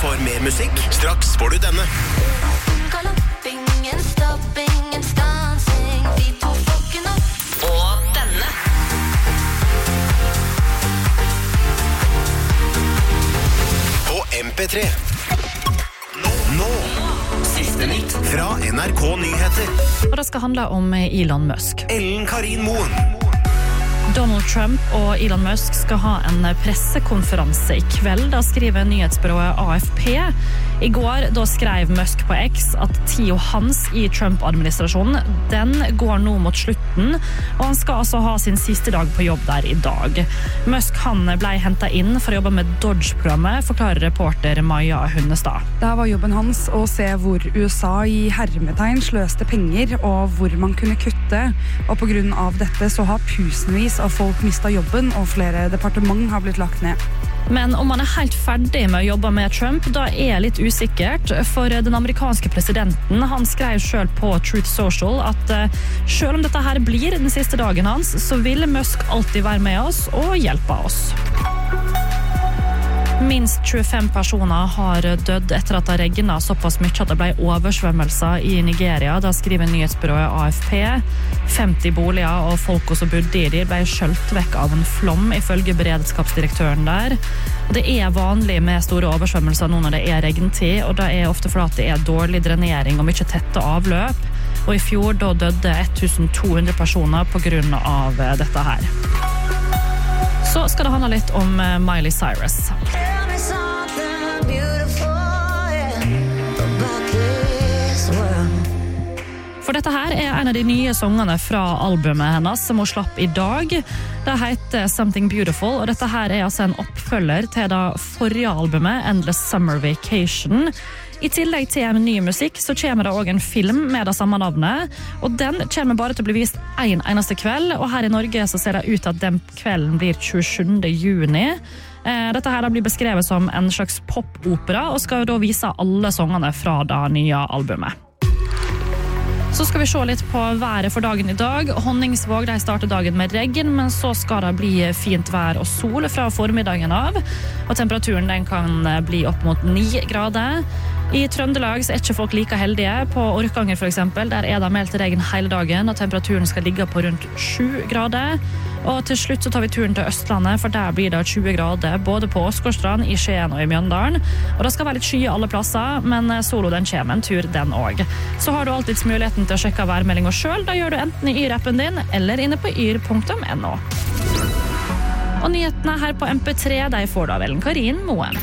for mer musikk. Straks får du denne. Og denne. På MP3. Nå. Siste nytt fra NRK Nyheter. Og det skal handle om Elon Musk. Ellen Karin Moen. Donald Trump og Elon Musk skal ha en pressekonferanse i kveld, da skriver nyhetsbyrået AFP. I går da skrev Musk på X at tiden hans i Trump-administrasjonen, den går nå mot slutten, og han skal altså ha sin siste dag på jobb der i dag. Musk han ble hentet inn for å jobbe med Dodge-programmet, forklarer reporter Maja Hundestad. Det var jobben hans å se hvor USA i hermetegn sløste penger, og hvor man kunne kutte, og på grunn av dette så har tusenvis av folk mistet jobben, og flere departement har blitt lagt ned. Men om han helt ferdig med å jobbe med Trump, da litt usikkert, for den amerikanske presidenten, han skrev selv på Truth Social at selv om dette her blir den siste dagen hans, så vil Musk alltid være med oss og hjelpe oss. Minst 25 personer har dødd etter at det regnet såpass mye at det ble oversvømmelser i Nigeria. Da skriver nyhetsbyrået AFP. 50 boliger og folk som bodde i de ble skjølt vekk av en flom, ifølge beredskapsdirektøren der. Det vanlig med store oversvømmelser nå når det regntid, og det ofte fordi det dårlig drenering og mye tette avløp. Og i fjor da døde 1200 personer på grunn av dette her. Så skal det handle litt om Miley Cyrus. For dette her en av de nye sangene fra albumet hennes som hun slapp i dag. Det heter Something Beautiful, og dette her altså en oppfølger til det forrige albumet, Endless Summer Vacation. I tillegg til en ny musikk så kommer det også en film med det samme navnet, og den kommer bare til å bli vist en eneste kveld, og her i Norge så ser det ut at den kvelden blir 27. juni. Dette her blir beskrevet som en slags popopera, og skal da vise alle sangene fra det nye albumet. Så skal vi se litt på været for dagen i dag. Honningsvåg, de starter dagen med regn, men så skal det bli fint vær og sol fra formiddagen av. Og temperaturen den kan bli opp mot 9 grader. I Trøndelag så ikke folk like heldige. På Orkanger for eksempel, der det meldt regn hele dagen, og temperaturen skal ligge på rundt 7 grader. Og til slutt så tar vi turen til Østlandet, for der blir det 20 grader, både på Åsgårdstrand, i Skien og i Mjøndalen. Og det skal være litt sky alle plasser, men solo den kommer en tur den også. Så har du alltid muligheten til å sjekke værmeldingen selv. Da gjør du enten i yr-appen din, eller inne på yr.no. Og nyhetene her på MP3, de får du av Ellen Karin Moen.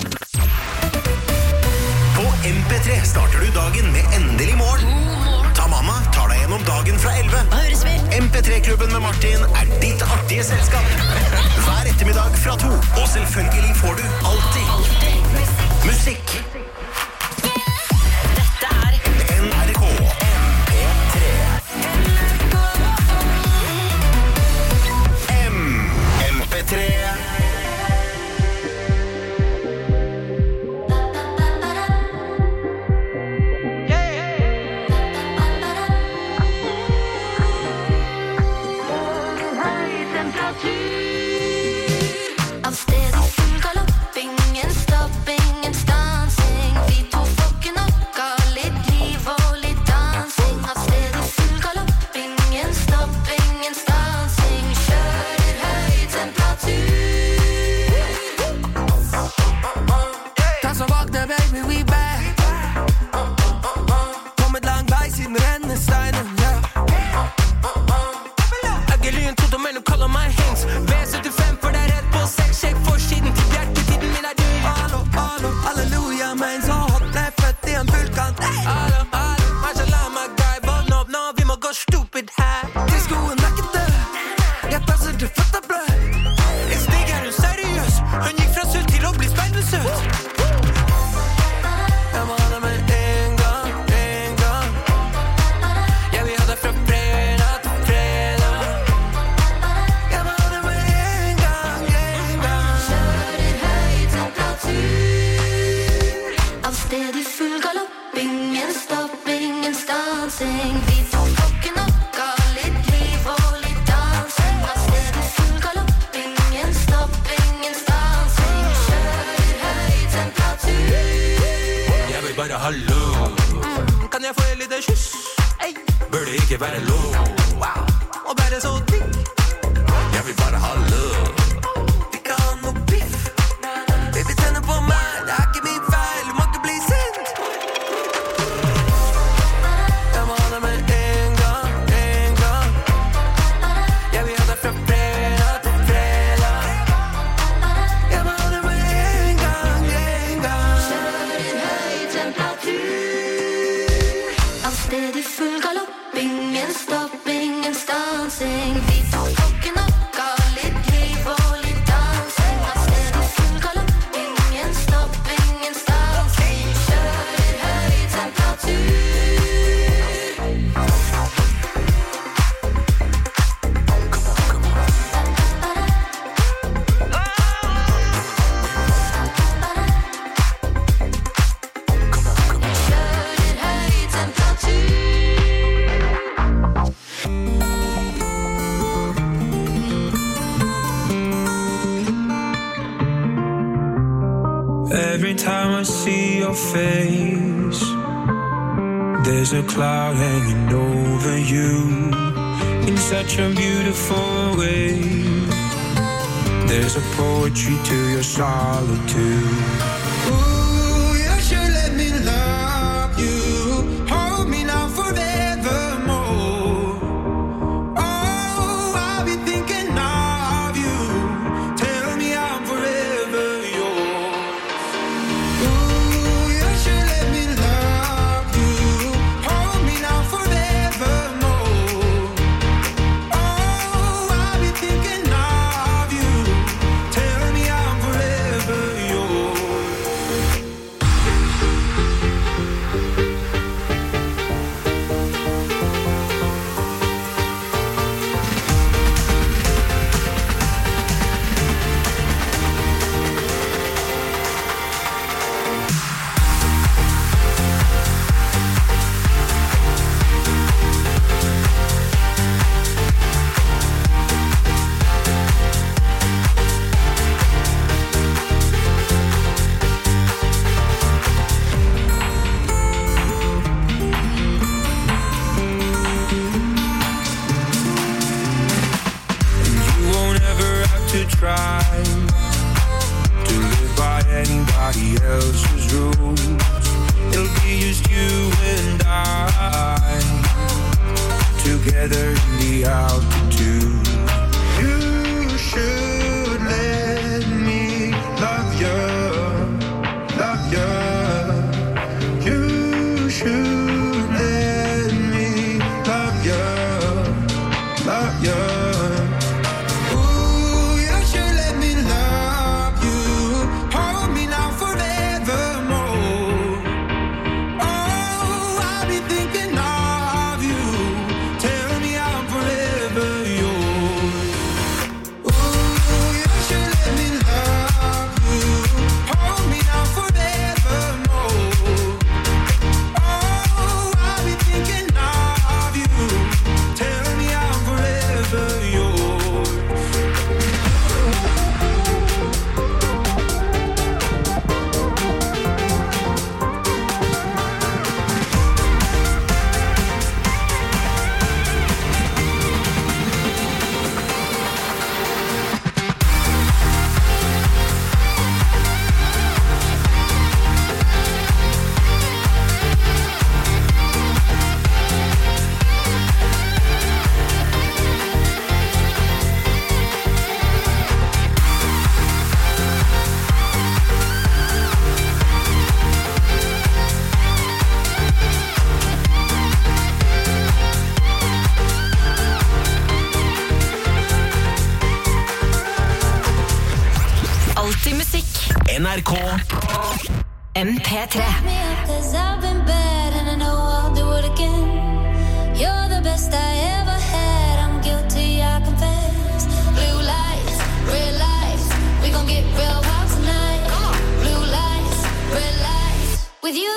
På MP3 starter du dagen med endelig morgen. Ta mamma tar deg gjennom dagen fra 11. MP3-klubben med Martin ditt artige selskap. Hver ettermiddag fra 2. Og selvfølgelig får du alltid musikk. Dette NRK MP3. MP3. Temperatur bare hallo. Kan jeg få et lite kyss? Burde ikke være lov. Og bare så digg. Jeg vil bare ha love. Vi kan ha noe biff. Baby, tenner på meg. Det er ikke min feil. Du må ikke bli sint. Jeg må ha det med en gang. Jeg vil ha det fra fredag til fredag. Jeg må ha det med en gang. Kjør en høy temperatur. Alt sted i full galopp. Ingen stopp, ingen stansing. Vi tar klokken opp, har litt liv og litt dansing. Alt sted i full galopp. Ingen stopp, ingen stansing. Kjører høy temperatur. Every time I see your face, there's a cloud hanging over you in such a beautiful way. There's a poetry to your solitude. Ooh, you should let me love you. Hold me now forevermore. Oh, I'll be thinking of you. Tell me I'm forever yours. Ooh, you should let me love you. Hold me now forevermore. Oh, I'll be thinking of you. Tell me I'm forever yours. You won't ever have to try to live by anybody else's rules. It'll be just you and I together in the altitude. You should let me love you, love you. You should let me love you, love you. Ooh, you should let me love you. Hold me now forevermore. Oh, I'll be thinking of you. Tell me I'm forever yours. Ooh, you should let me love you. Hold me now forevermore. Oh, I'll be thinking of you. Tell me I'm forever yours. Alltid musikk. NRK MP3. Cause I've been bad and I know I'll do it again. You're the best I ever had. I'm guilty, I confess. Blue lights, red lights. We gon' get real wild tonight. Blue lights, red lights. With you.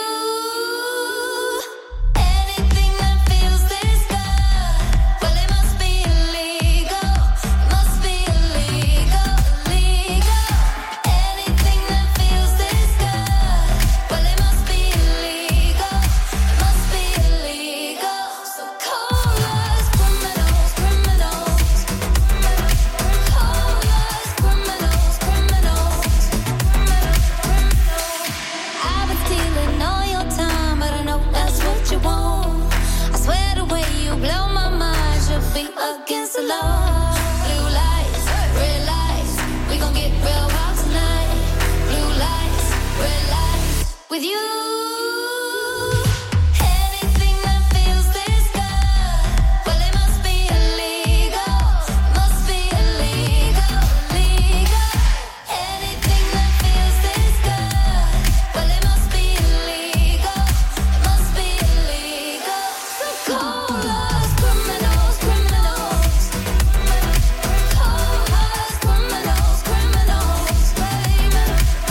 Anything that feels this good, well it must be illegal. Must be illegal, illegal. Anything that feels this good, well it must be illegal. low. Blue lights, red lights, we gon' get real wild tonight. Blue lights, red lights, with you. Anything that feels this good, well it must be illegal. Must be illegal, illegal. Anything that feels this good, well it must be illegal. Must be illegal. So call us criminals, criminals. Call us criminals, criminals, baby.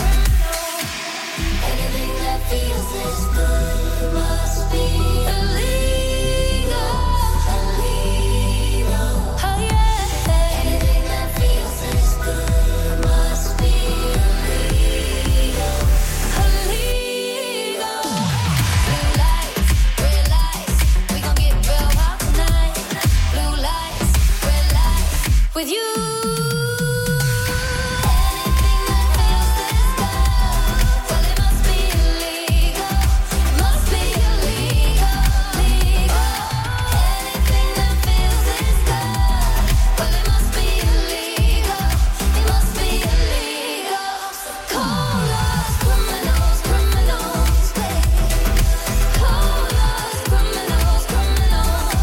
Anything that feels this good must be illegal, illegal. Oh yeah. Anything that feels this good must be illegal, illegal. Blue lights, red lights, we gon' get real wild tonight. Blue lights, red lights, with you. Anything that feels this good, well it must be illegal. Must be illegal, legal. Anything that feels this good, well it must be illegal. It must be illegal. So call us criminals, criminals, baby. Call us criminals, criminals.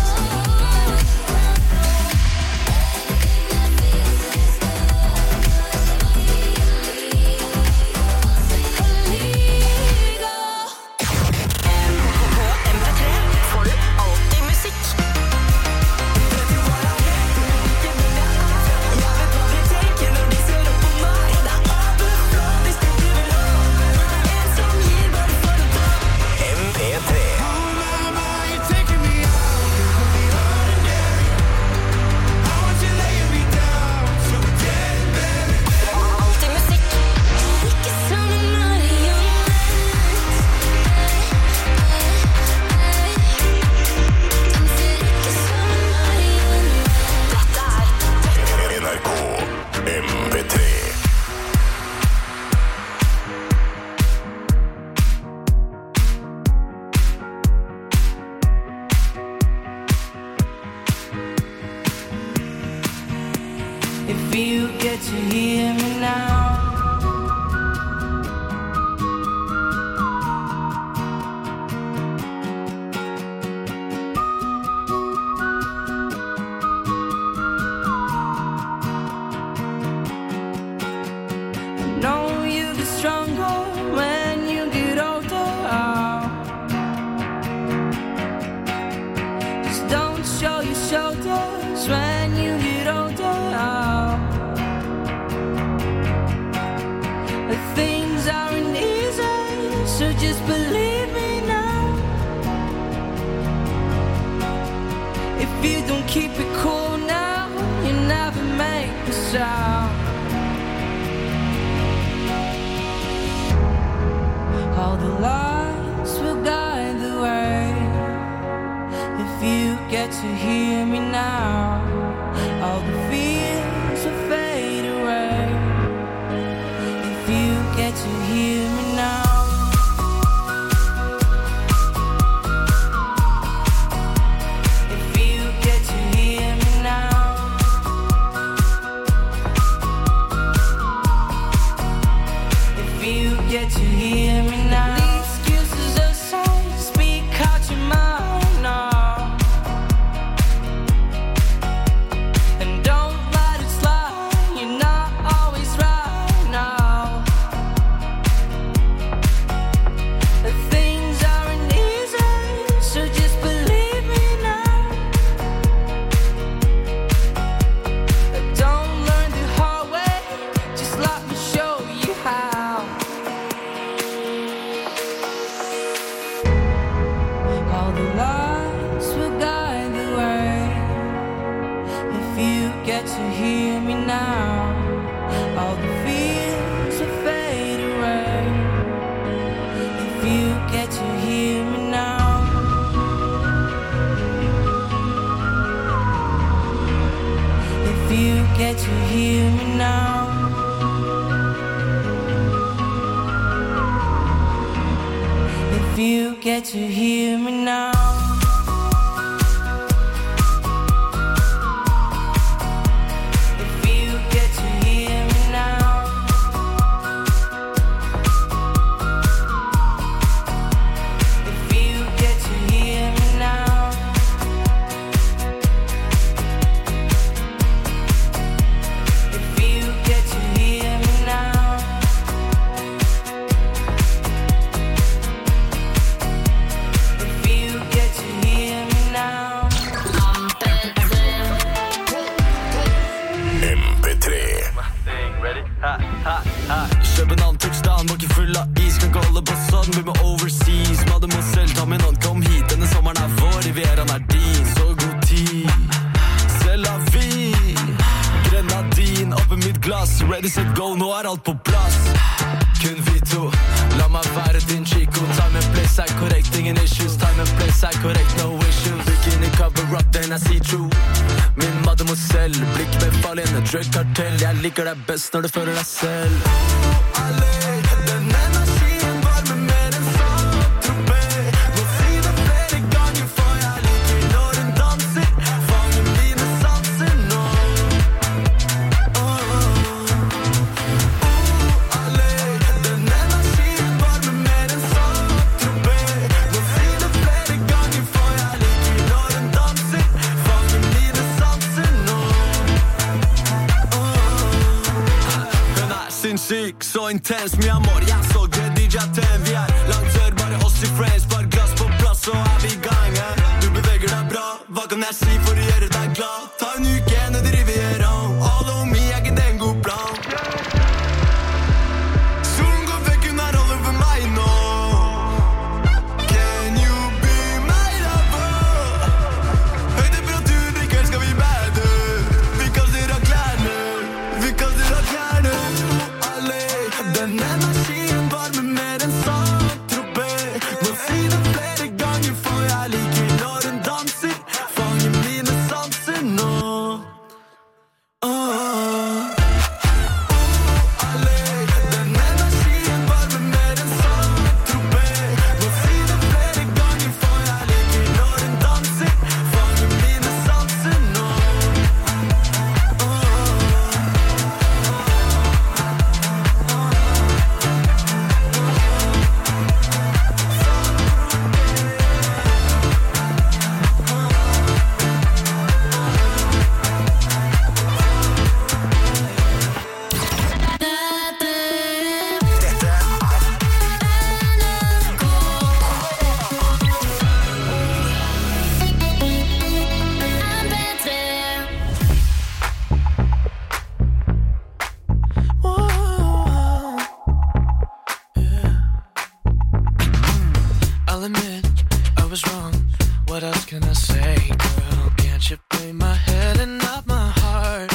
MP3 får du alltid musikk. Alltid musikk. Ikke sånn marionett. Danser ikke sånn marionett. Dette er NRK MP3. If you get to hear me now, I know you get stronger when you get older. Just don't show your shoulders when you get older. Things aren't easy, so just believe me now. If you don't keep it cool now, you never make a sound. All the lights will guide the way. If you get to hear me now, all the fears will fade away. If you get to hear me now, if you get to hear me now, if you get to hear me now, the excuses aside, speak out your mind now, and don't let it slide. You're not always right now. Things aren't easy, so just believe me now. Don't learn the hard way, just let me show you how. All the lights will guide the way. If you get to hear me now, all the fears will fade away. If you get to hear me now, if you get to hear me now, if you get to hear me now. har alt på plass. Kun vi to. La meg være din chico. Time and place er korrekt, ingen issues. Time and place er korrekt, no issues. Bikini cover up, den er see-through. Min mademoiselle, blikk med fallende drug-kartell. Jeg liker deg best når du føler deg selv. Alle, den energien varmer mer enn Saint-Tropez. Må si det flere ganger, for jeg liker når hun danser. Fanger mine sanser nå. Alle, den energien varmer mer enn Saint-Tropez. Må si det flere ganger, for jeg liker når hun danser. Fanger mine sanser nå. Hun er sinnssyk, så intens, mye amor. Jeg så det DJ-ten, vi er langt før, bare oss i friends. Bare glass på plass, så er vi i gang. Du beveger deg bra, hva kan jeg si for å gjøre deg glad? Ta en uke ned i Riviera, all on me, jeg gir det en god plan. Solen går vekk, hun er all over meg nå. Can you be my lover? Høy temperatur, i kveld skal vi bade. Vi kaster av klærne, vi kaster av klærne. Alle, den energien varmer mer enn Saint-Tropez. Må si det flere ganger, for jeg liker når hun danser. Fanger mine sanser nå. Alle, den energien varmer mer enn Saint-Tropez. Må si det flere ganger, for jeg liker når hun danser. Fanger mine sanser nå. I'll admit I was wrong. What else can I say, girl? Can't you play my head and not my heart?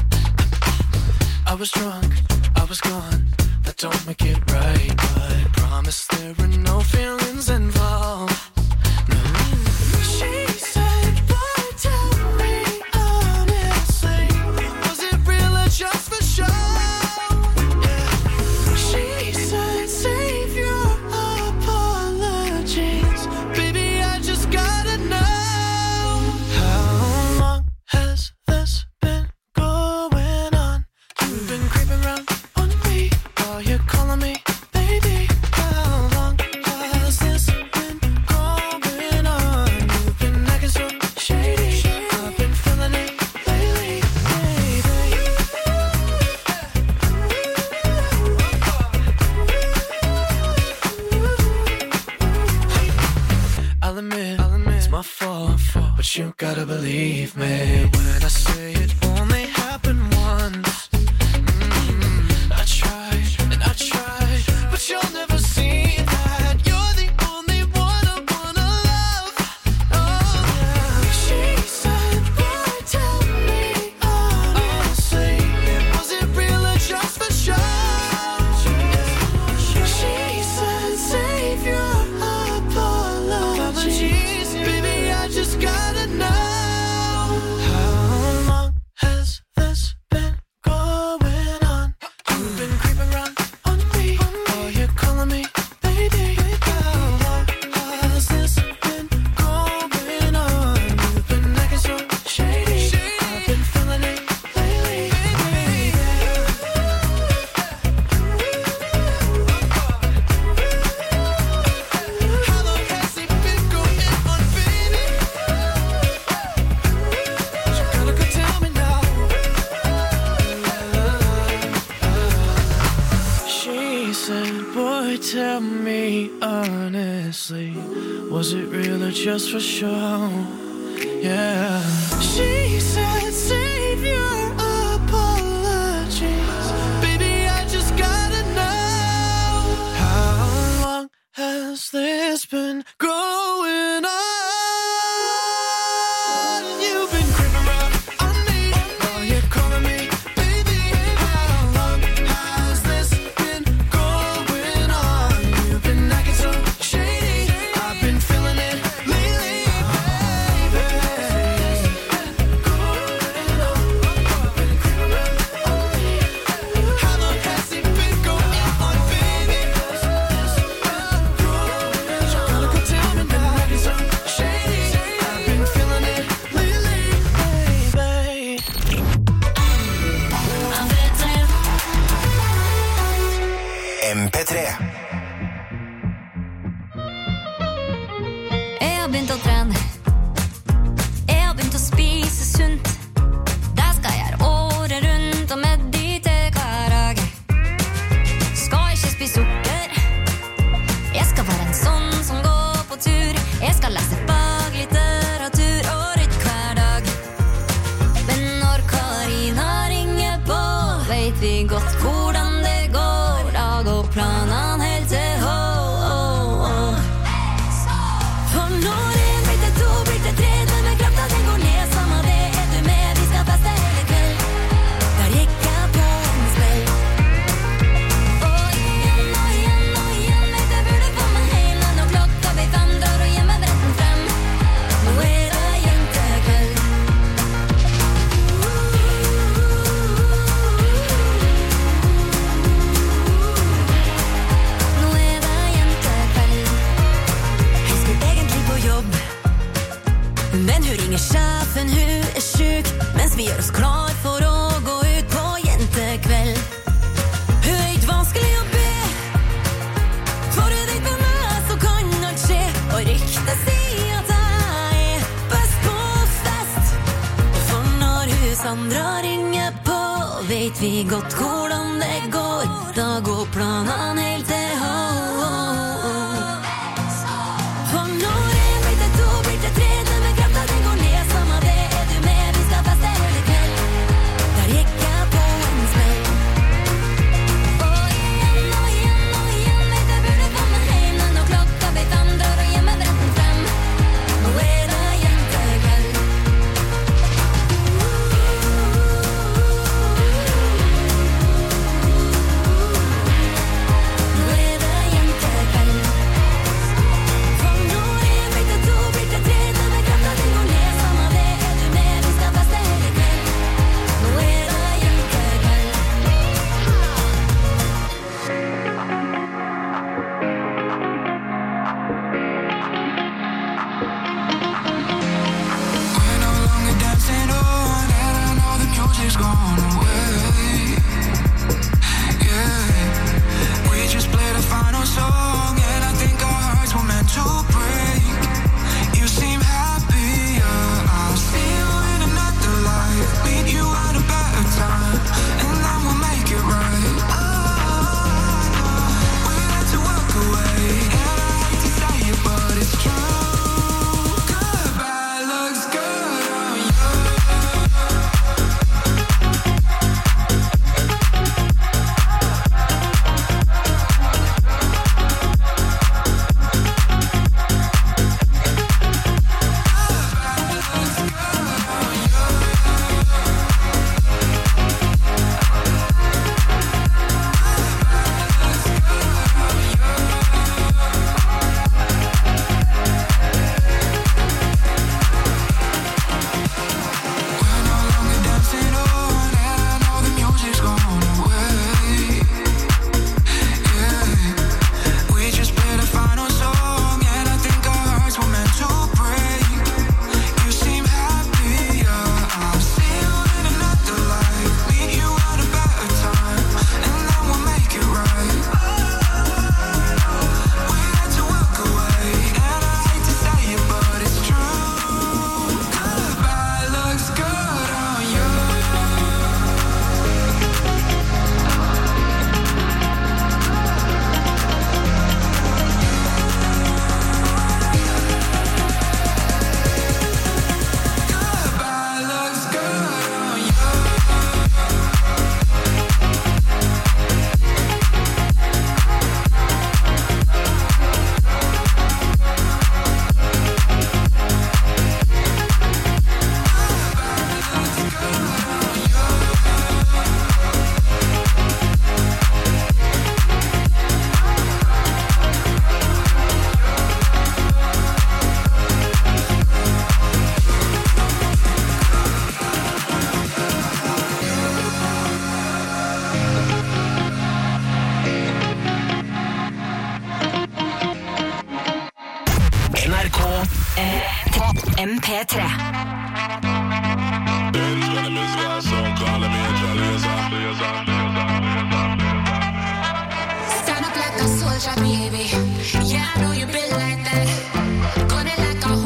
I was drunk, I was gone. That don't make it right, but promise there were no feelings involved. No. She said, boy, tell me honestly, was it real or just for show? Yeah. She said, save your apologies. Baby, I just gotta know. How long has this been going on? You've been creeping around on me while you're calling me baby. How long has this been going on? You've been acting so shady. I've been feeling it lately, baby. I'll admit it's my fault, but you gotta believe me when I say it only happened once. I tried and I tried, but you'll never see that. You're the only one I wanna love. Oh yeah. She said, boy, tell me honestly, was it real or just for show? She said, save your apologies. Baby, I just gotta know. How long has this been going on? You've been creeping around on me while you're calling me baby. How long has this been going on? You've been acting so shady. I've been feeling it lately, baby. How long has it been going on, baby? You gotta go tell me now. She said, boy, tell me honestly, was it real or just for show? Yeah. She said, save your apologies. Baby, I just gotta know. How long has this been going on? You've been creeping around on me while you're calling me baby. How long has har begynt å trene. Jeg har begynt å spise sunt. Det skal jeg gjøre året rundt og meditere hver dag. Skal ikke spise sukker. Jeg skal være en sånn som går på tur. Jeg skal lese faglitteratur og rytte hver dag. Men når Karina ringer på, vet vi godt hvordan det går. Da går planene helt til hå. For når en blir til to, blir til tre, med krafta den går ned, samme det er du med. Vi skal feste hele kveld. Der gikk jeg på en smell. Og igjen, vet jeg burde få meg hjem. Når klokka blir 5, drar og gjemmer bretten frem. Nå er det jentekveld. Nå er det jentekveld. Jeg skulle egentlig på jobb, men hun ringer sjefen, hun er syk, mens vi gjør oss klar for å gå ut på jentekveld. Hun er ikke vanskelig å be, for hun vet med meg så kan alt skje. Og ryktet sier at jeg er best på fest. For når hun Sandra ringer på, vet vi godt hvordan det går. Da går planene helt til hå. For når en blir til to, blir til tre, med krafta den går ned, samme det er du med. Vi skal feste hele kveld. Der gikk jeg på en smell. Og igjen, vet jeg burde få meg hjem. Når klokka blir 5, drar og gjemmer bretten frem. Nå er det jentekveld. Nå er det jentekveld. For når en blir til to, blir til tre, med krafta den går ned, samme det er du med. Vi skal feste hele kveld. Nå er det jentekveld. We're no longer dancing on, and I know the music's gone away. Yeah, we just played a final song, and I think our hearts were meant to break. You seem happier, I'll see you in another life. Meet you at a better time, and then we'll make it right. We had to walk away, and I hate to say it, but it's true. Goodbye looks good on you. We're no longer dancing on, and I know the music's gone away. Yeah, we just played a final song, and I think our hearts were meant to break. You seem happier, I'll see you in another life. Meet you at a better time, and then we'll make it right. We had to walk away, and I hate to say it, but it's true. Goodbye looks good on you. Goodbye looks good on you. NRK MP3. Stand up like a soldier, baby. Yeah, I know you built like that. Gun it like a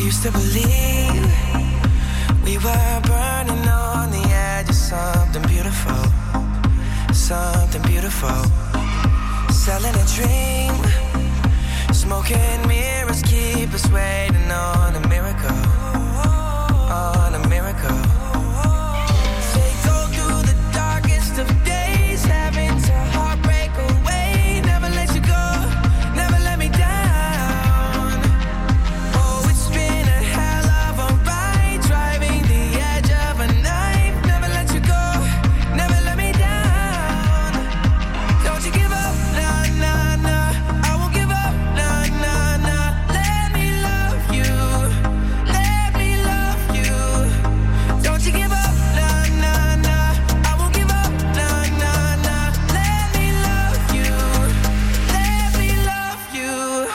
used to believe we were burning on the edge of something beautiful, something beautiful. Selling a dream, smoking mirrors keep us waiting on a miracle, on a miracle. They go through the darkest of days, having to heartbreak away. Never let you go, never let me down. Oh, it's been a hell of a ride, driving the edge of a knife. Never let you go, never let me down. Don't you give up, nah, nah, nah. I won't give up, nah, nah, nah. Let me love you, let me love you. Don't you give up, nah, nah, nah. I won't give up, nah, nah, nah. Let me love you, let me love you.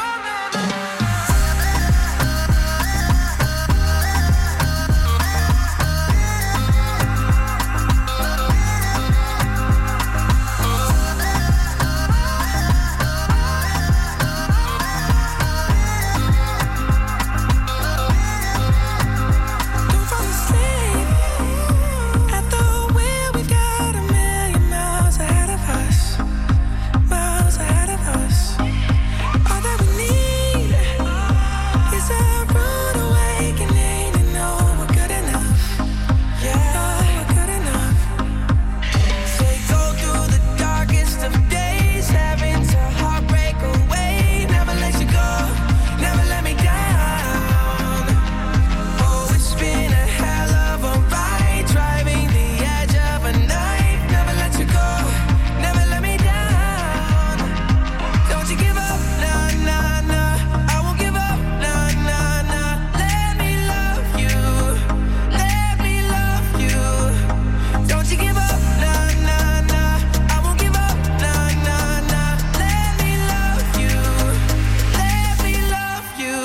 Don't fall asleep at the wheel. We've got a million miles ahead of us, miles ahead of us. All that we need is a rude awakening to know we're good enough. Yeah, we're good enough. They go through the darkest of days, having to heartbreak away. Never let you go, never let me down. Oh, it's been a hell of a ride, driving the edge of a knife. Never let you go, never let me down. Don't you give up, nah, nah, nah. I won't give up, nah, nah, nah. Let me love you, let me love you. Don't you give up, nah, nah, nah. I won't give up, nah, nah, nah. Let me love you, let me love you.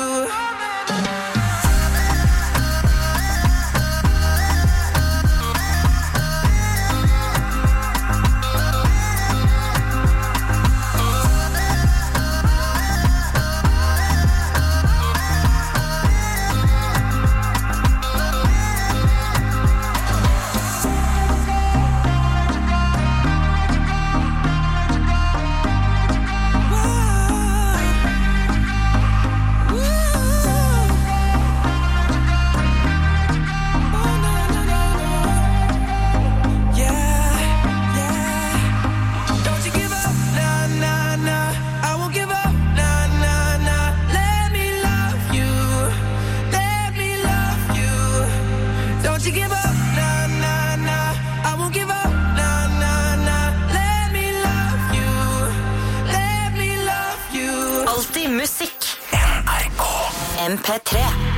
Don't you give up, nah, nah, nah. I won't give up, nah, nah, nah. Let me love you, let me love you. Don't you give up, nah, nah, nah. I won't give up, nah, nah, nah. Let me love you, let me love you. Alltid musikk. NRK. MP3.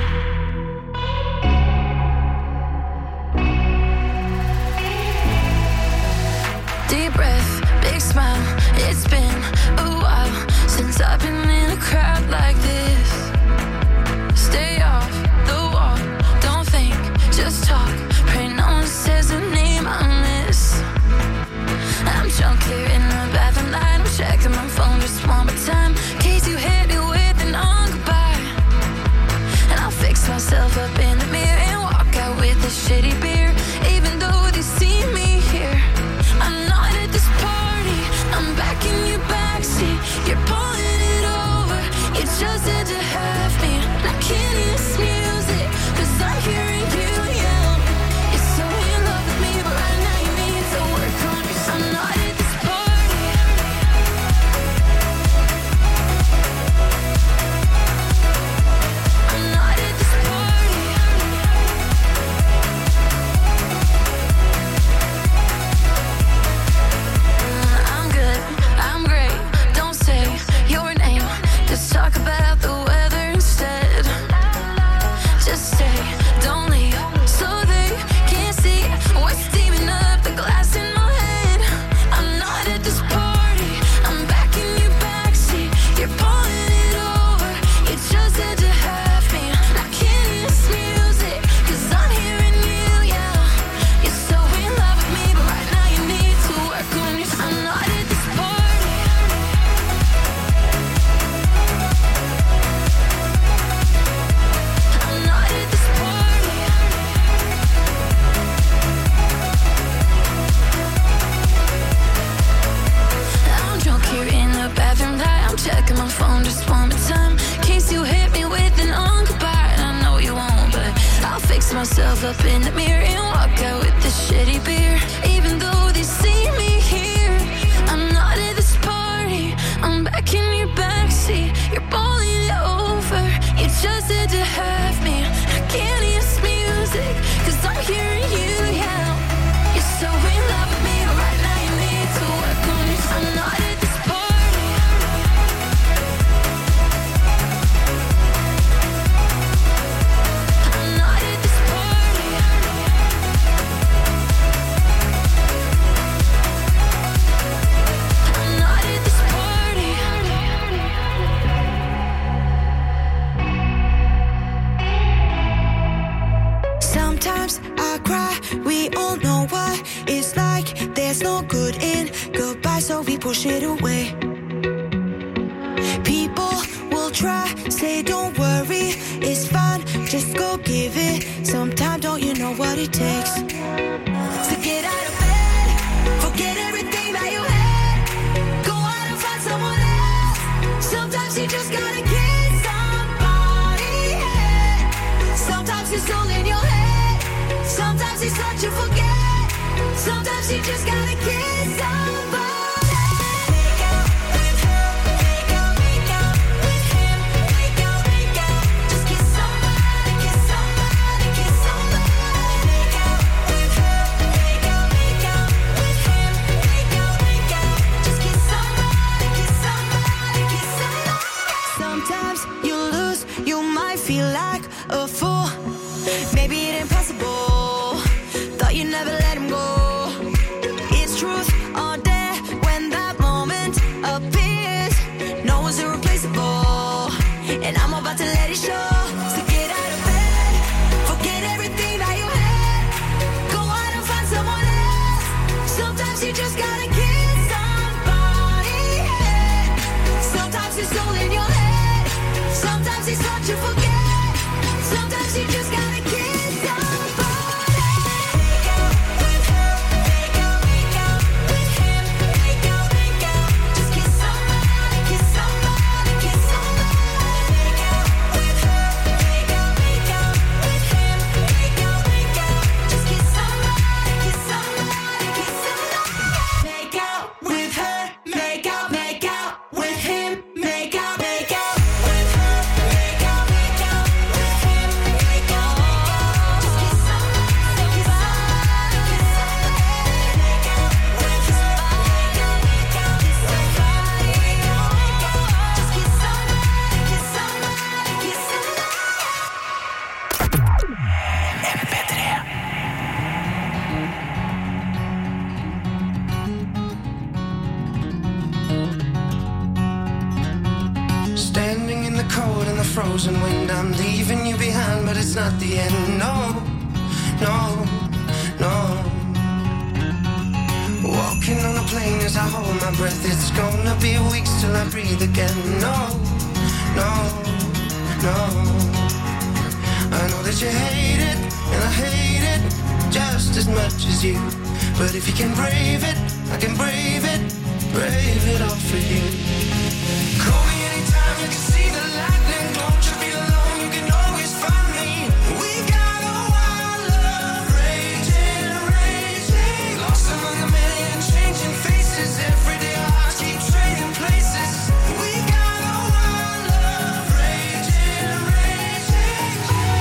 Deep breath, big smile. It's been a while since I've been in a crowd like this. Stay off the wall, don't think, just talk. Pray no one says the name I miss. I'm drunk here in the bathroom light. I'm checking my phone just one more time, in case you hit me with an on goodbye. And I'll fix myself up in the mirror and walk out with a shitty beer. Even though they see me here, I'm not at this party. I'm back in your backseat. You're pulling it over. You just had to have me. I can't hear this music, 'cause I'm hearing you yell. You're so in love with me, but right now you need to work on me. I'm not at this party. I'm not at this party. I'm good, I'm great. Don't say your name, just talk about the weather instead. close up in the mirror and walk out with this shitty beer. Even though they see me here, I'm not at this party. I'm back in your backseat. You're balling it over. You just had to have me. I can't hear this music, cause I'm hearing you yell. You're so in love with me, but right now you need to work on it. I'm not at this party. I'm not at this party. I'm not at this party. Sometimes I cry, we all know what it's like. There's no good in goodbye, so we push it away. People will try, say don't worry, it's fine, just go give it. Sometimes don't you know what it takes to get out of bed, forget everything that you had, go out and find someone else. Sometimes you just gotta get somebody, yeah. Sometimes it's all in your head, sometimes it's hard to forget, sometimes you just gotta get somebody. Make out with her, make out with him, make out, just get somebody, get somebody, get somebody. Make out with her, make out with him, make out, just get somebody, get somebody, get somebody. Sometimes you lose, you might feel like a fool. Maybe it impossible. Thought you never let him go. It's truth or dare when that moment appears. No one's irreplaceable, and I'm about to let it show. So get out of bed, forget everything that you had, go out and find someone else. Sometimes you just gotta get somebody, yeah. Sometimes it's all in your head, sometimes it's hard to forget, sometimes you just gotta get somebody. Make out with her, make out with him, make out, just get somebody, get somebody, get somebody. Make out with her, make out with him, make out, just get somebody, get somebody, get somebody. Make out with her, make out with him, make out with her, make out with him, make out, just get somebody, get somebody, get Standing in the cold and the frozen wind, I'm leaving you behind, but it's not the end. No, no, no. Walking on a plane as I hold my breath, it's gonna be weeks till I breathe again. No, no, no. I know that you hate it, and I hate it just as much as you. But if you can brave it, I can brave it all for you. Call me anytime you can see the lightning. Don't you feel alone, you can always find me. We got a wild love raging, raging. Lost among a million changing faces. Every day our hearts keep trading places. We got a wild love raging, raging.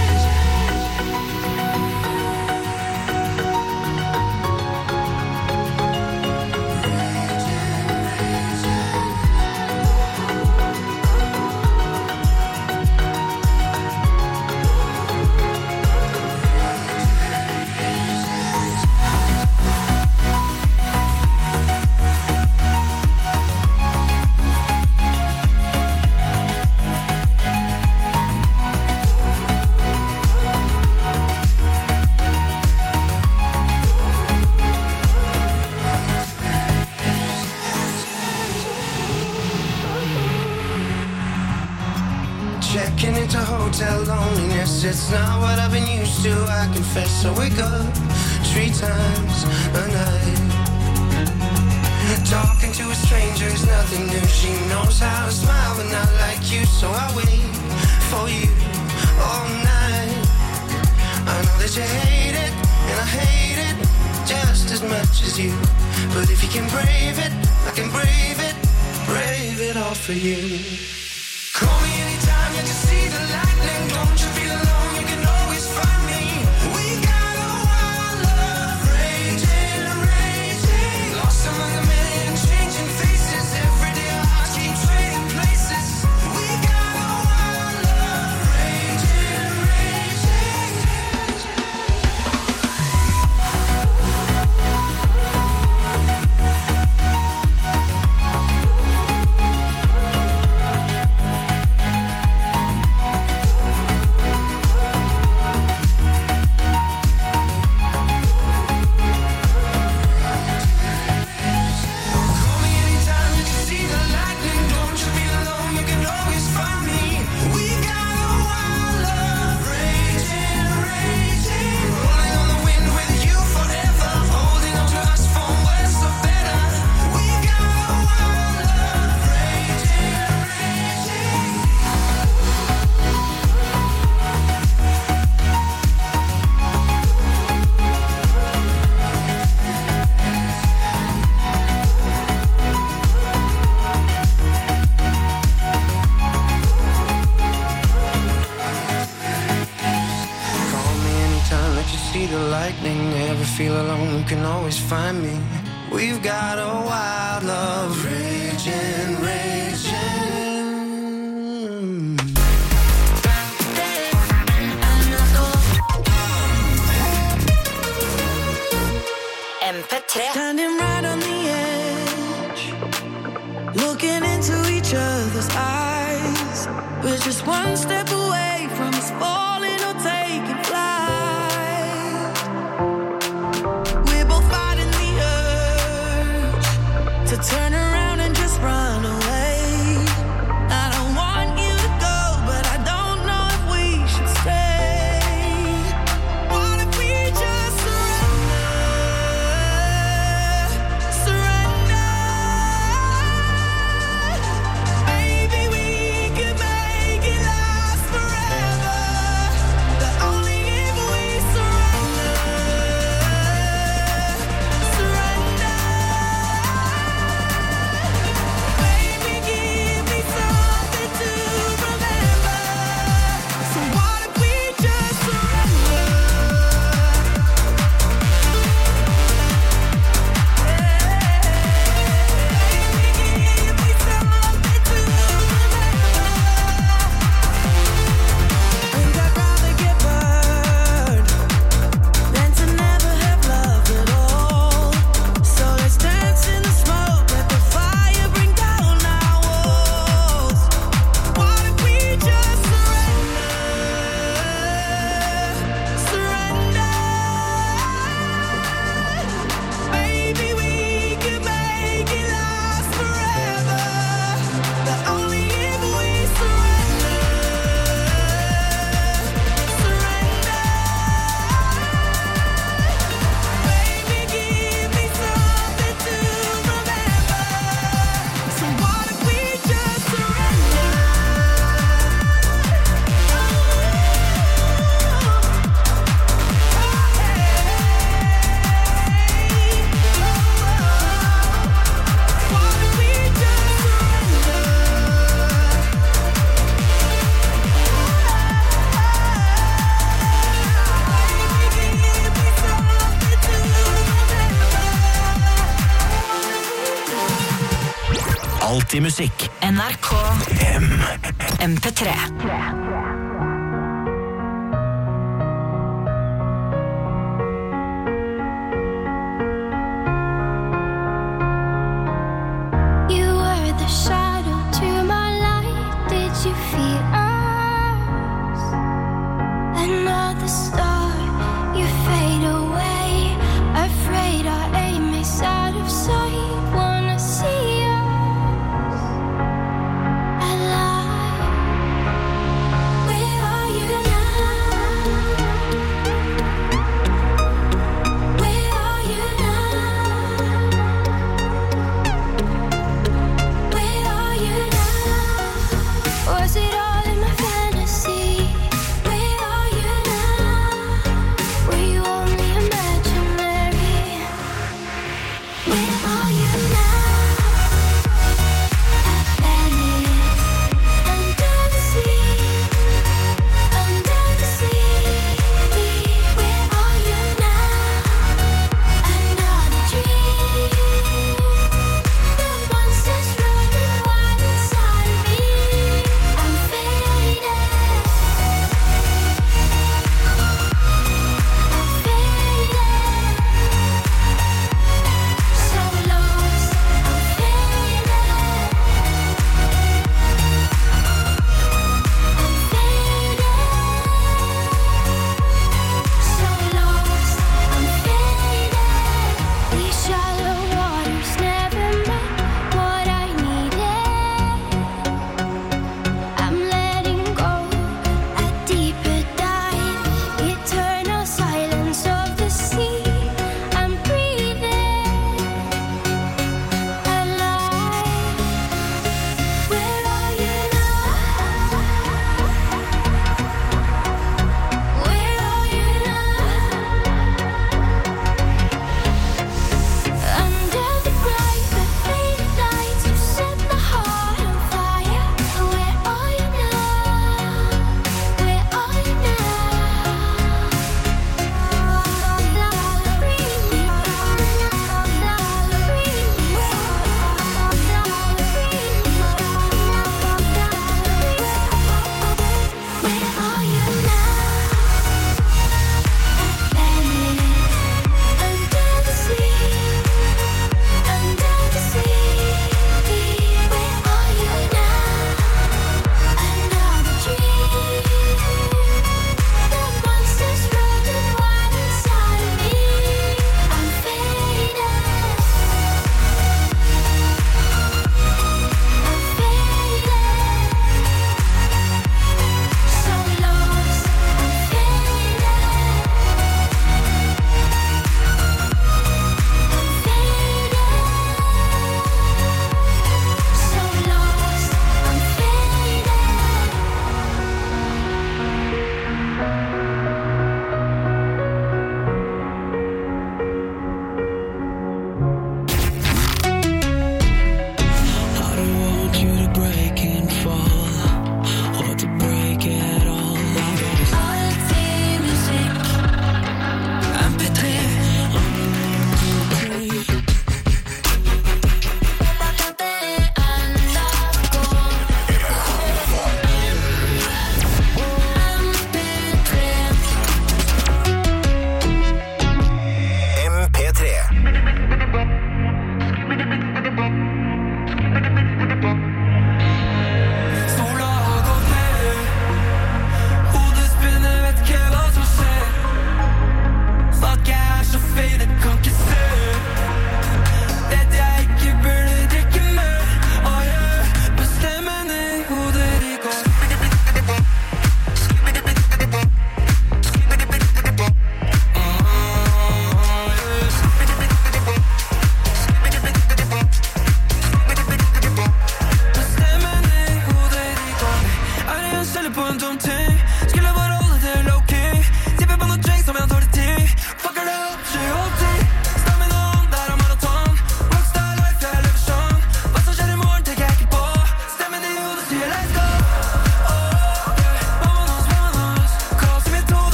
Checking into hotel loneliness, it's not what I've been used to, I confess. I wake up 3 times a night. Talking to a stranger is nothing new. She knows how to smile but not like you, so I wait for you all night. I know that you hate is you. But if you can brave it, I can brave it all for you. Call me anytime that you see the lightning. Don't you feel alone, you can always find me. We got a wild love, raging, raging. Lost among a million changing faces. Every day our hearts keep trading places. We got a wild love, raging, raging. Feel alone, you can always find me. We've got a wild love, raging, raging. MP3. Standing right on the edge, looking into each other's eyes. We're just one step away from us falling or taking flight. To turn around and just run away. I don't want you to go, but I don't know if we should stay. What if we just surrender? Maybe we could make it last forever. But only if we surrender. Alltid musikk. NRK MP3. You were the shadow to my light. Did you feel us? Another star, you fade away. Afraid our aim is out of sight. Wanna see us alive.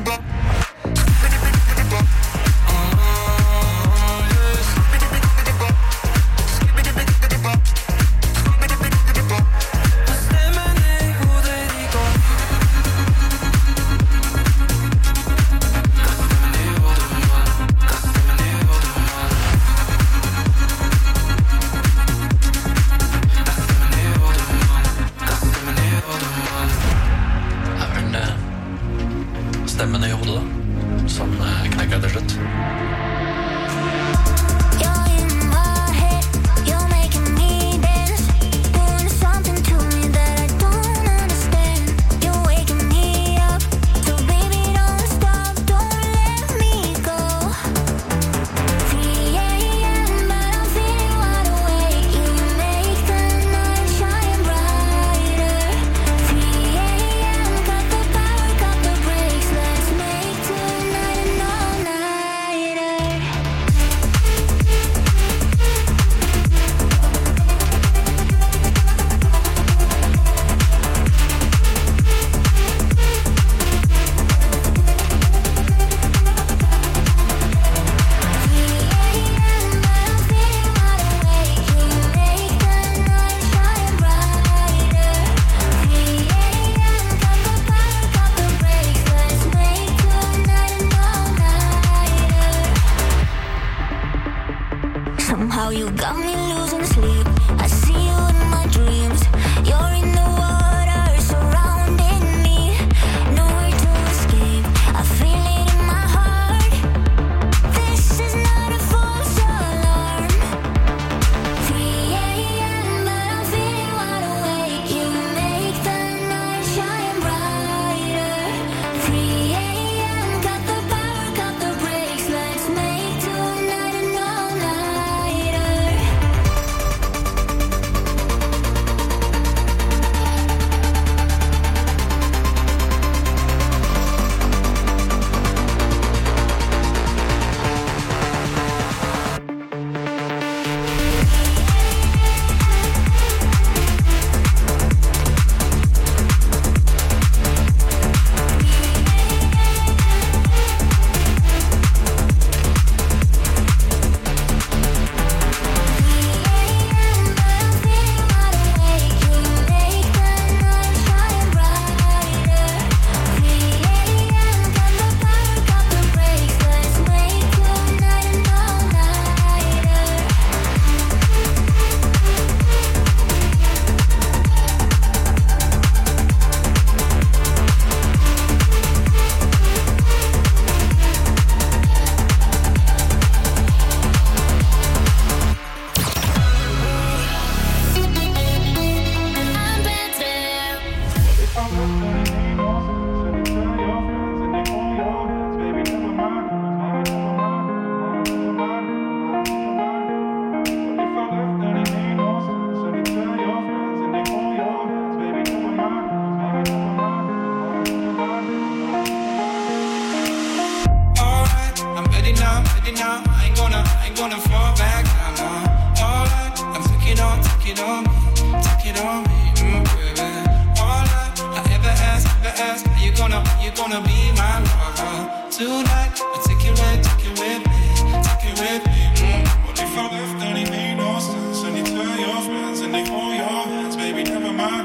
Stemmen i hodet da, som knekker til slutt. Somehow you got me losing sleep. I see you in my dreams. You're in the water surrounding me. Nowhere to escape. I feel it in my heart. This is not a false alarm. 3 a.m. but I'm feeling wide awake. You make the night shine brighter. 3 a.m. got the power, got the brakes. Let's make tonight an all-nighter. Alright, I'm ready now. I ain't gonna fall back. Alright, I'm taking on me, baby. Alright, I ever ask, are you gonna be my lover tonight? I'll take it with me. What if I left and it made no sense? And you tell your friends and they hold your hands, baby. Never mind.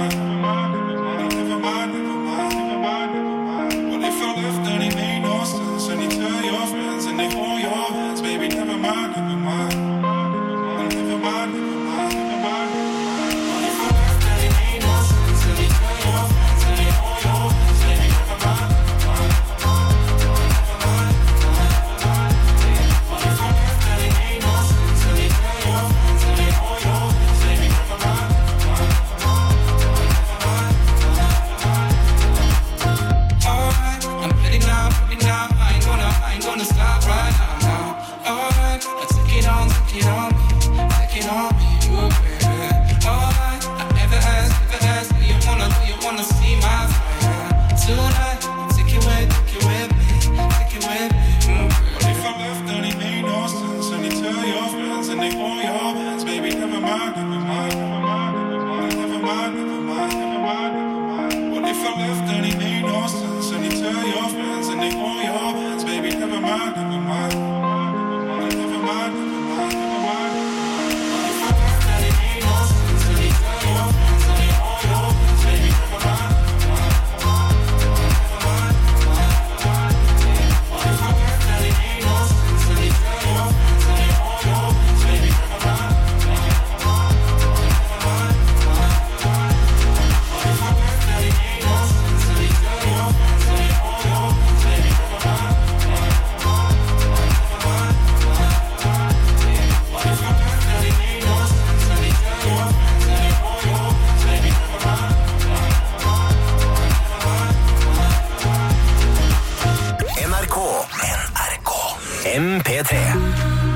What if I left and it made no sense? And you tell your friends and they hold your hands, baby. Never mind. What if I left and it made no sense? And you tell your friends and they hold your hands, baby. Never mind. MP3.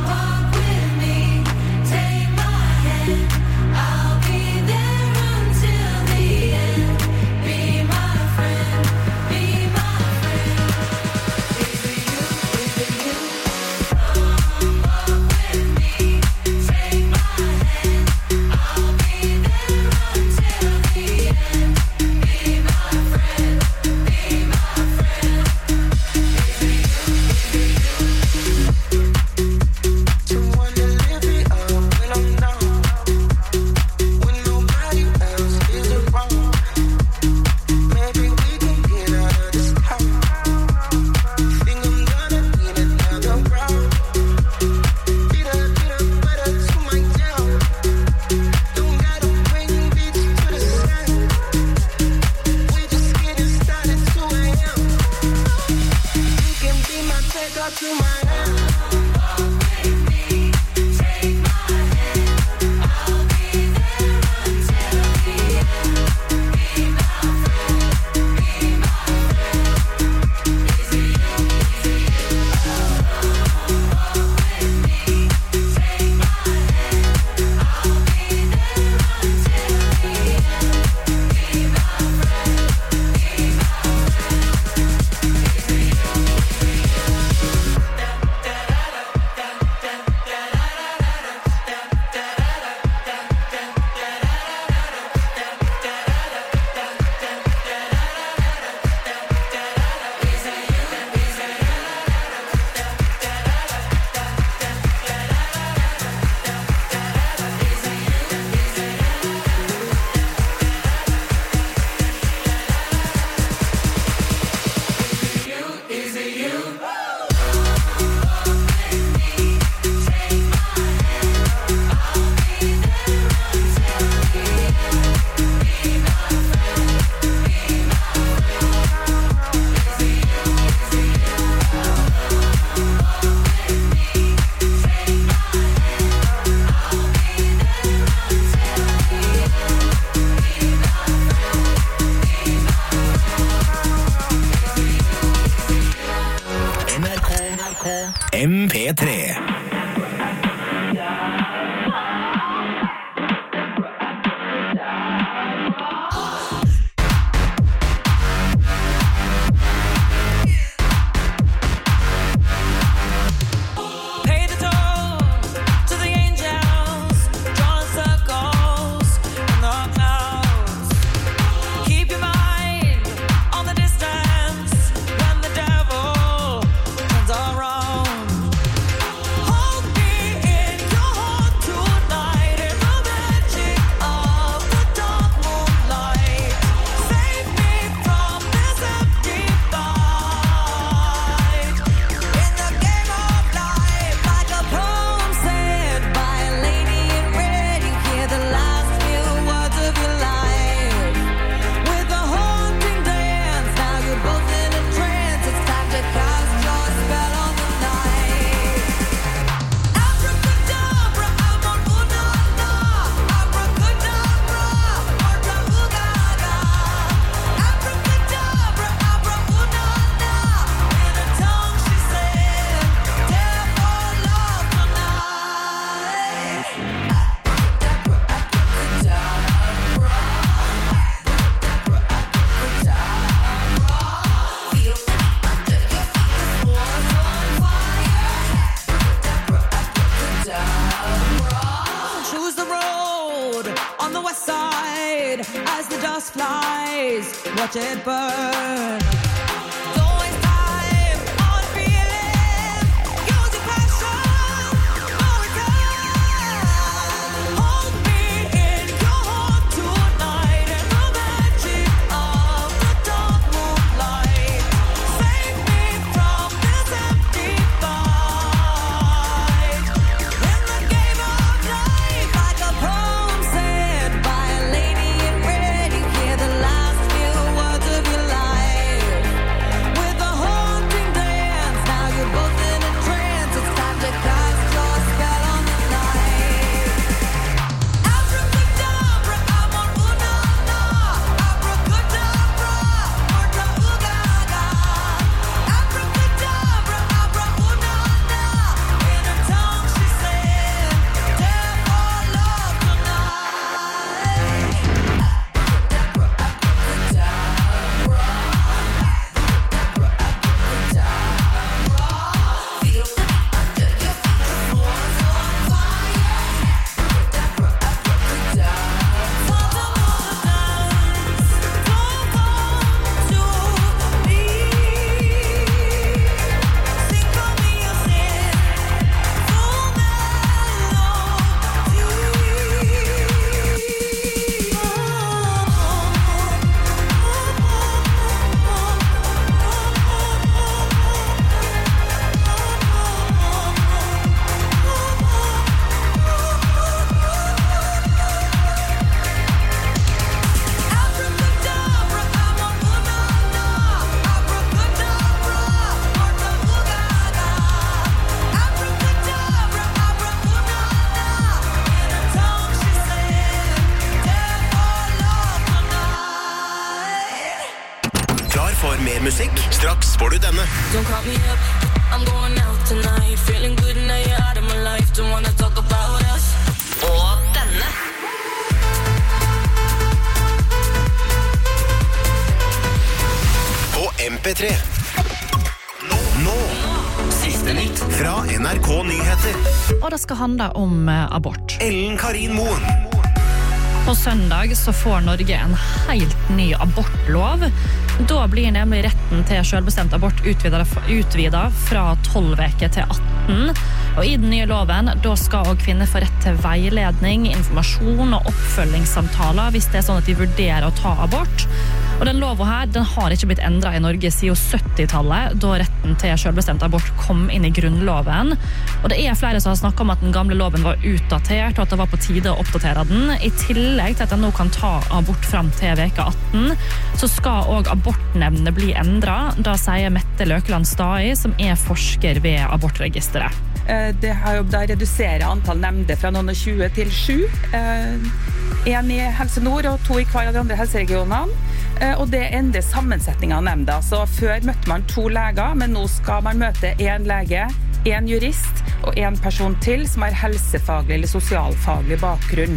MP3. Watch it burn. Don't waste time on feelings. denne. Don't call me up, I'm going out tonight. Feeling good now you're out of my life. Don't wanna talk about us. Og denne. På MP3. Nå. Siste nytt fra NRK Nyheter. Og det skal handle om abort. Ellen Karin Moen. På søndag så får Norge en helt ny abortlov. Da blir nemlig retten til selvbestemt abort utvidet fra 12 veker til 18. Og i den nye loven, da skal også kvinner få rett til veiledning, informasjon og oppfølgingssamtaler hvis det er sånn at de vurderer å ta abort. Og den loven her, den har ikke blitt endret i Norge siden 70-tallet, da retten til selvbestemt abort kom inn i grunnloven. Og det er flere som har snakket om at den gamle loven var utdatert, og at det var på tide å oppdatere den. I tillegg til at den nå kan ta abort frem til veke 18, så skal også abortnemndene bli endret. Da sier Mette Løkeland Stai, som er forsker ved abortregisteret. Det har jo da redusert antall nemnder fra noen og 20 til 7. En i Helse Nord og 2 i hver av de andre helseregionene. Og det endrer sammensetningen av nemnda. Så før møtte man 2 leger, men nå skal man møte 1 lege, 1 jurist og 1 person til som har helsefaglig eller sosialfaglig bakgrunn.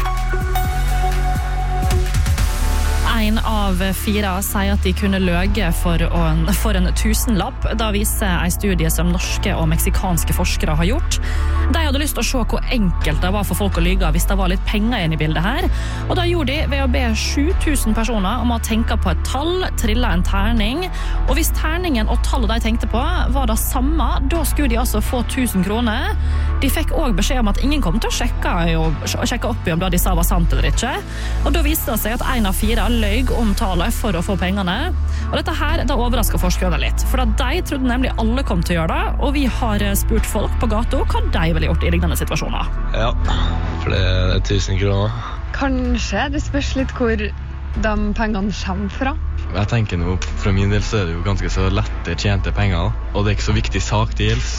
1 av 4 sier at de kunne løge for en tusenlapp. Da viser en studie som norske og meksikanske forskere har gjort. De hadde lyst til å se hvor enkelt det var for folk å lyge hvis det var litt penger inn i bildet her. Og da gjorde de ved å be 7000 personer om å tenke på et tall, trille en terning. Og hvis terningen og tallet de tenkte på var det samme, da skulle de altså få 1000 kroner. De fikk også beskjed om at ingen kom til å sjekke opp i om det de sa var sant eller ikke. Og da viste det seg at 1 av 4 løy om tallet for å få pengene. Og dette her, det overrasket forskerne litt. For de trodde nemlig alle kom til å gjøre det, og vi har spurt folk på gata hva de ville gjort i lignende situasjoner. Ja, for det er 1000 kroner. Kanskje, det spørs litt hvor de pengene kommer fra. Jeg tenker nå, fra min del så er det jo ganske så lette tjente penger, og det er ikke så viktig sak til gjelds.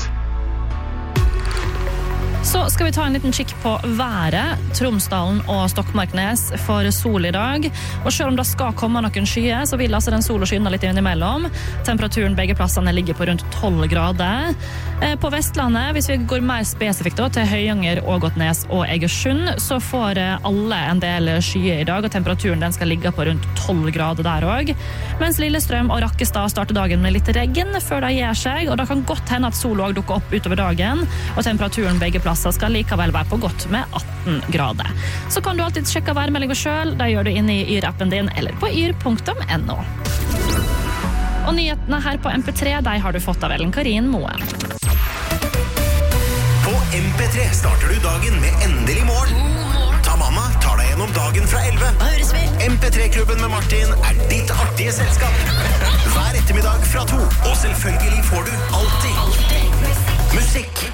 Så skal vi ta en liten kikk på været. Tromsdalen og Stokmarknes får sol i dag. Og selv om det skal komme noen skyer, så vil altså den solen skinne litt innimellom. Temperaturen begge plassene ligger på rundt 12 grader. På Vestlandet, hvis vi går mer spesifikt da, til Høyanger, Ågotnes og Egersund, så får alle en del skyer i dag, og temperaturen den skal ligge på rundt 12 grader der også. Mens Lillestrøm og Rakkestad starter dagen med litt regn før det gir seg, og det kan godt hende at solen også dukker opp utover dagen, og temperaturen begge plasser skal likevel være på godt med 18 grader. Så kan du alltid sjekke værmeldingen selv. Det gjør du inne i Yr-appen din eller på yr.no. Og nyhetene her på MP3, de har du fått av Ellen Karin Moen. På MP3 starter du dagen med Endelig morgen. Tamanna tar deg gjennom dagen fra 11. MP3-klubben med Martin er ditt artige selskap. Hver ettermiddag fra 2. Og selvfølgelig får du alltid musikk.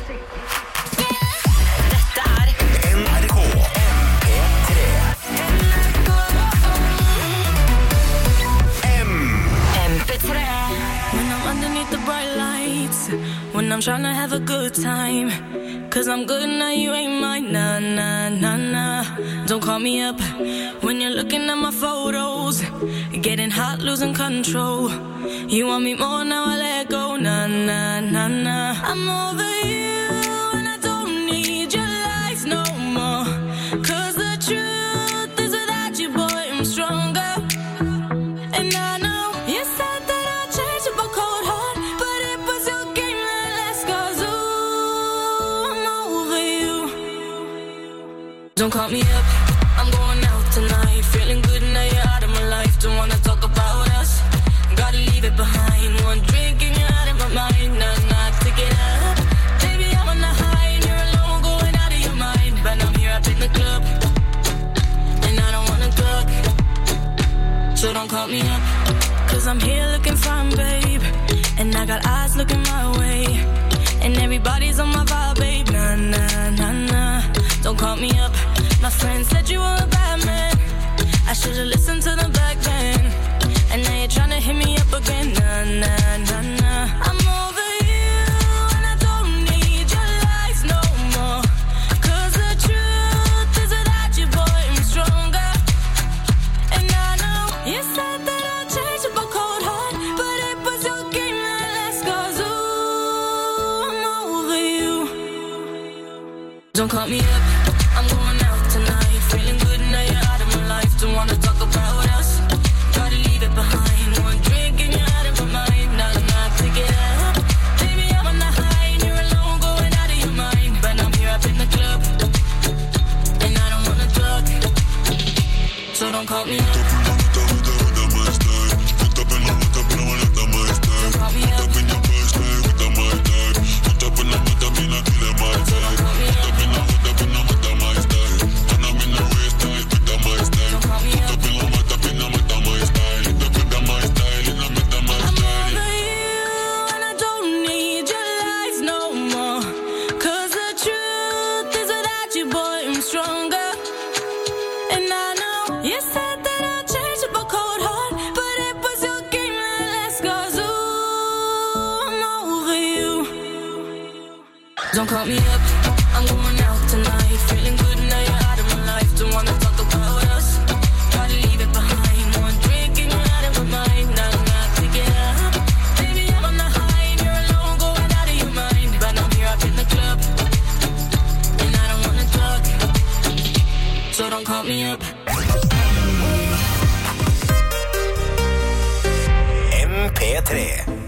When I'm trying to have a good time, 'cause I'm good now, you ain't mine, nah, nah, nah, nah. Don't call me up when you're looking at my photos, getting hot, losing control. You want me more, now I let go, nah, nah, nah, nah. I'm over you and I don't need your lies no more, 'cause the truth is without you, boy, I'm stronger. And I know you said that I'd change up a cold heart, but it was your game that last, 'cause ooh, I'm over you. Don't call me up, I'm going out tonight, feeling good now you're out of my life. Don't wanna talk about us, gotta leave it behind. One drink and you're out of my mind, nah, take it up. Baby, I'm on the high and you're alone, going out of your mind. But I'm here up in the club, and I don't wanna talk, so don't call me up, 'cause I'm here looking fine, babe, and I got eyes looking my way, and everybody's on my vibe, babe, nah, nah, nah, nah. Don't call me up, my friend said you were a bad man, I should've listened to them back then, and now you're trying to hit me up again, nah, nah, nah, nah. I'm over you and I don't need your lies no more, 'cause the truth is without you, boy, I'm stronger. And I know you said that I'd change up a cold heart, but it was your game that Don't call me up, I'm going out tonight. Feeling good now you're out of my life. Don't wanna talk about us, gotta leave it behind. One drink and you're out of my mind. Now I'm not pick it up. Baby, I'm on the high and you're alone, going out of your mind. But I'm here up in the club, and I don't wanna talk. So don't call me up. Don't call me up, I'm going out tonight. Feeling good now you're out of my life. Don't wanna talk about us, gotta leave it behind. One drink and you're out of my mind. Now I'm not picking up. Baby, I'm on the high and you're alone, going out of your mind. But I'm here up in the club, and I don't wanna talk. So don't call me up. MP3